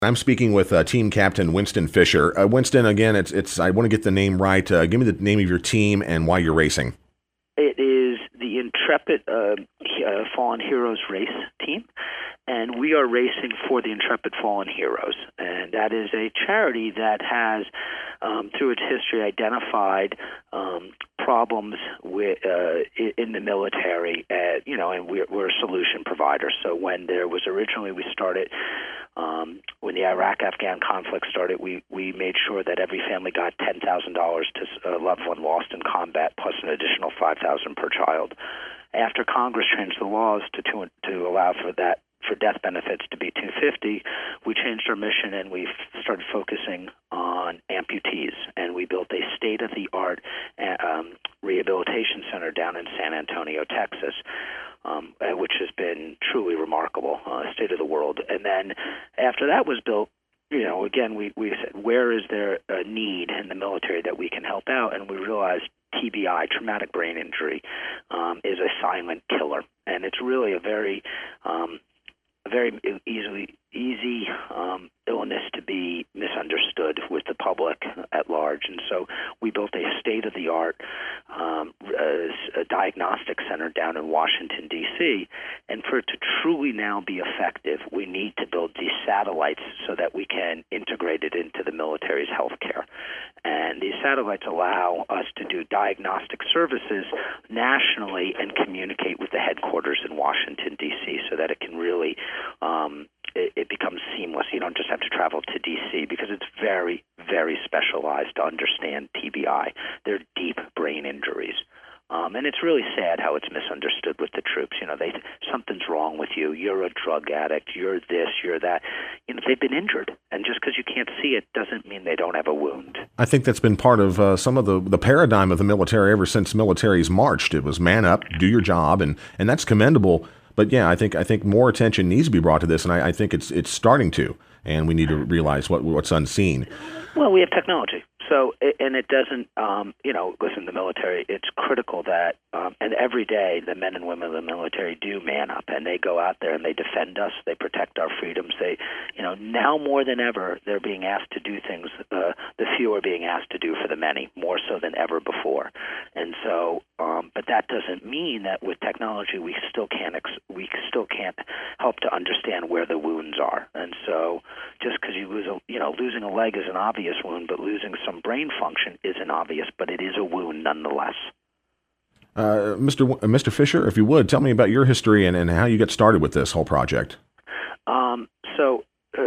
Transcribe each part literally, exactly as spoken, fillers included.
I'm speaking with uh, team captain Winston Fisher. Uh, Winston, again, it's it's. I want to get the name right. Uh, give me the name of your team and why you're racing. It is the Intrepid uh, uh, Fallen Heroes race team, and we are racing for the Intrepid Fallen Heroes, and that is a charity that has, um, through its history, identified um, problems with, uh, in the military, uh, you know, and we're, we're a solution provider. So when there was originally, we started, um, when the Iraq-Afghan conflict started, we, we made sure that every family got ten thousand dollars to a loved one lost in combat, plus an additional five thousand dollars per child. After Congress changed the laws to, to, to allow for that, for death benefits to be two hundred fifty dollars, we changed our mission and we started focusing on amputees. And we built a state-of-the-art um, rehabilitation center down in San Antonio, Texas, um, which has been truly remarkable, uh, state of the world. And then after that was built, you know, again, we, we said, where is there a need in the military that we can help out? And we realized T B I, traumatic brain injury, um, is a silent killer. And it's really a very um, a very easily easy um, illness to be misunderstood with the public at large. And so we built a state-of-the-art um, a, a diagnostic center down in Washington, D C, and for it to truly now be effective, we need to build these satellites so that we can integrate it into the military's health care. And these satellites allow us to do diagnostic services nationally and communicate with the headquarters in Washington, D C, so that it can really um, it, it becomes seamless. You don't just have to travel to D C because it's very, very specialized to understand T B I. They're deep brain injuries. Um, and it's really sad how it's misunderstood with the troops. You know, they something's wrong with you. You're a drug addict. You're this. You're that. You know, they've been injured, and just because you can't see it doesn't mean they don't have a wound. I think that's been part of uh, some of the, the paradigm of the military ever since military's marched. It was man up, do your job, and, and that's commendable. But yeah, I think I think more attention needs to be brought to this, and I, I think it's it's starting to, and we need to realize what what's unseen. Well, we have technology. So, and it doesn't, um, you know, listen, the military, it's critical that, um, and every day the men and women of the military do man up, and they go out there and they defend us, they protect our freedoms. They, you know, now more than ever, they're being asked to do things uh, the few are being asked to do for the many, more so than ever before. And so, um, but that doesn't mean that with technology we still can't, ex- we still can't help to understand where the wounds are. And so, just because you lose, a, you know, losing a leg is an obvious wound, but losing some brain function isn't obvious, but it is a wound nonetheless. Uh, Mister W- Mister Fisher, if you would, tell me about your history and, and how you got started with this whole project. Um, so, uh,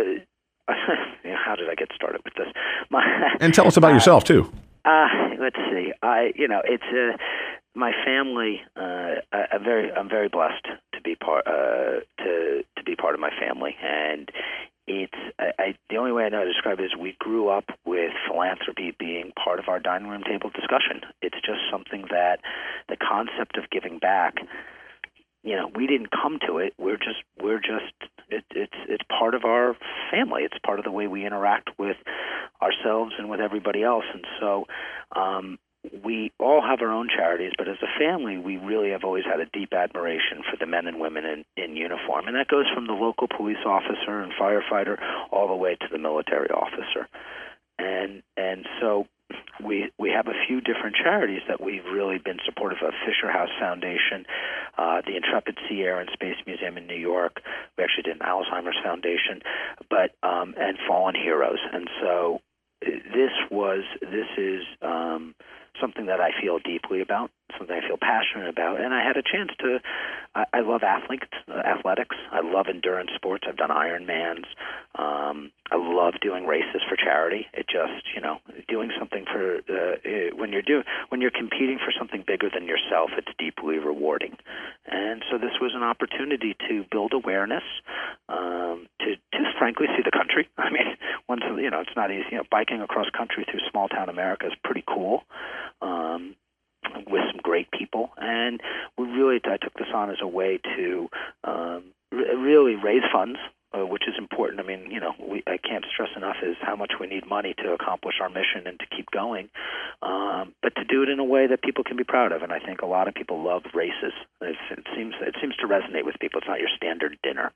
how did I get started with this? My, and tell us about uh, yourself, too. Uh, let's see. I, you know, it's uh, my family. Uh, I, I'm very, I'm very blessed to be part, uh, to to be part of my family, and it's I, I, the only way I know to describe it is we grew up with philanthropy being part of our dining room table discussion. It's just something that the concept of giving back, you know, we didn't come to it. We're just we're just it, it's it's part of our family. It's part of the way we interact with ourselves and with everybody else. And so um, we all have our own charities, but as a family, we really have always had a deep admiration for the men and women in, in uniform. And that goes from the local police officer and firefighter all the way to the military officer. And and so we we have a few different charities that we've really been supportive of. Fisher House Foundation, uh, the Intrepid Sea, Air, and Space Museum in New York. We actually did an Alzheimer's Foundation, but um, and Fallen Heroes. And so this was this is um, something that I feel deeply about, something I feel passionate about, and I had a chance to. I, I love athletes, uh, athletics. I love endurance sports. I've done Ironmans. Um, I love doing races for charity. It just, you know, doing something for uh, uh, when you're doing when you're competing for something bigger than yourself, it's deeply rewarding. And so this was an opportunity to build awareness, um, to, to frankly see the country. I mean, once you know, it's not easy. You know, biking across country through small town America is pretty cool. Um, with some great people, and we really I took this on as a way to um, r- really raise funds, uh, which is important. I mean, you know, we, I can't stress enough is how much we need money to accomplish our mission and to keep going, um, but to do it in a way that people can be proud of. And I think a lot of people love races. It's, it seems it seems to resonate with people. It's not your standard dinner.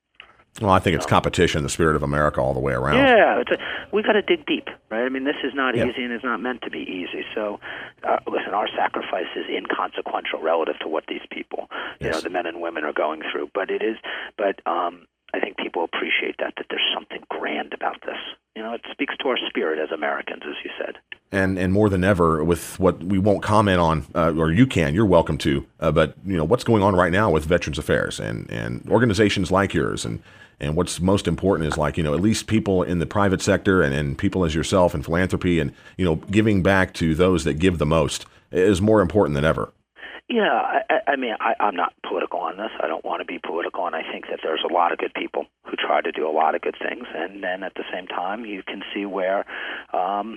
Well, I think it's competition, the spirit of America all the way around. Yeah, it's a, we got to dig deep, right? I mean, this is not Yeah. easy, and it's not meant to be easy. So, uh, listen, our sacrifice is inconsequential relative to what these people, you Yes. know, the men and women are going through. But it is, but um, I think people appreciate that, that there's something grand about this. You know, it speaks to our spirit as Americans, as you said. And and more than ever, with what we won't comment on, uh, or you can, you're welcome to, uh, but you know what's going on right now with Veterans Affairs and, and organizations like yours, and and what's most important is like you know at least people in the private sector and, and people as yourself in philanthropy and you know giving back to those that give the most is more important than ever. Yeah, I, I mean, I, I'm not political on this. I don't want to be political, and I think that there's a lot of good people who try to do a lot of good things, and then at the same time, you can see where um,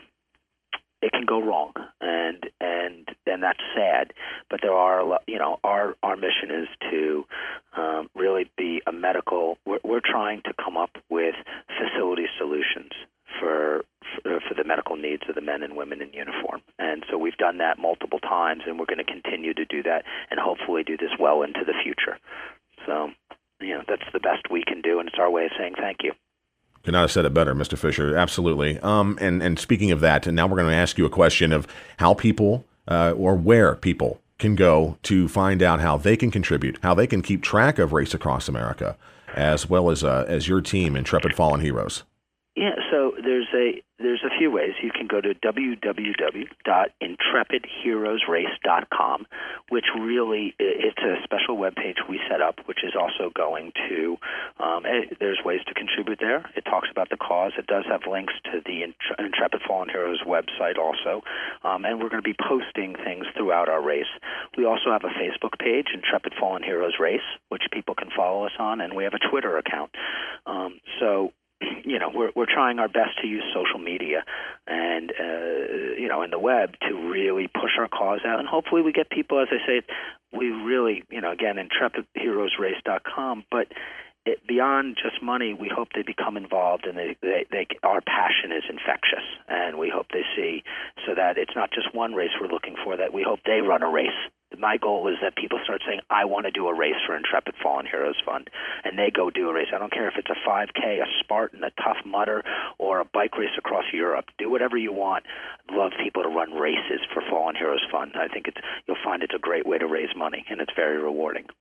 it can go wrong, and and and that's sad. But there are, a lot, you know, our our mission is to um, really be a medical. We're, we're trying to come up with facility solutions for, for for the medical needs of the men and women in uniform. And so we've done that multiple times, and we're going to continue to do that, and hopefully do this well into the future. So, you know, that's the best we can do, and it's our way of saying thank you. Could not have said it better, Mister Fisher. Absolutely. Um, and and speaking of that, and now we're going to ask you a question of how people uh, or where people can go to find out how they can contribute, how they can keep track of Race Across America, as well as uh, as your team, Intrepid Fallen Heroes. Yeah, so there's a there's a few ways. You can go to w w w dot intrepid heroes race dot com, which really it's a special webpage we set up, which is also going to um, there's ways to contribute there. It talks about the cause. It does have links to the Intrepid Fallen Heroes website also, um, and we're going to be posting things throughout our race. We also have a Facebook page, Intrepid Fallen Heroes Race, which people can follow us on, and we have a Twitter account. Um, so. You know, we're we're trying our best to use social media and uh, you know, and the web to really push our cause out, and hopefully we get people. As I say, we really, you know, again, intrepid heroes race dot com, but it, beyond just money, we hope they become involved, and they, they, they our passion is infectious, and we hope they see so that it's not just one race we're looking for. That we hope they run a race. My goal is that people start saying, I want to do a race for Intrepid Fallen Heroes Fund, and they go do a race. I don't care if it's a five K, a Spartan, a Tough Mudder, or a bike race across Europe. Do whatever you want. I'd love people to run races for Fallen Heroes Fund. I think it's you'll find it's a great way to raise money, and it's very rewarding.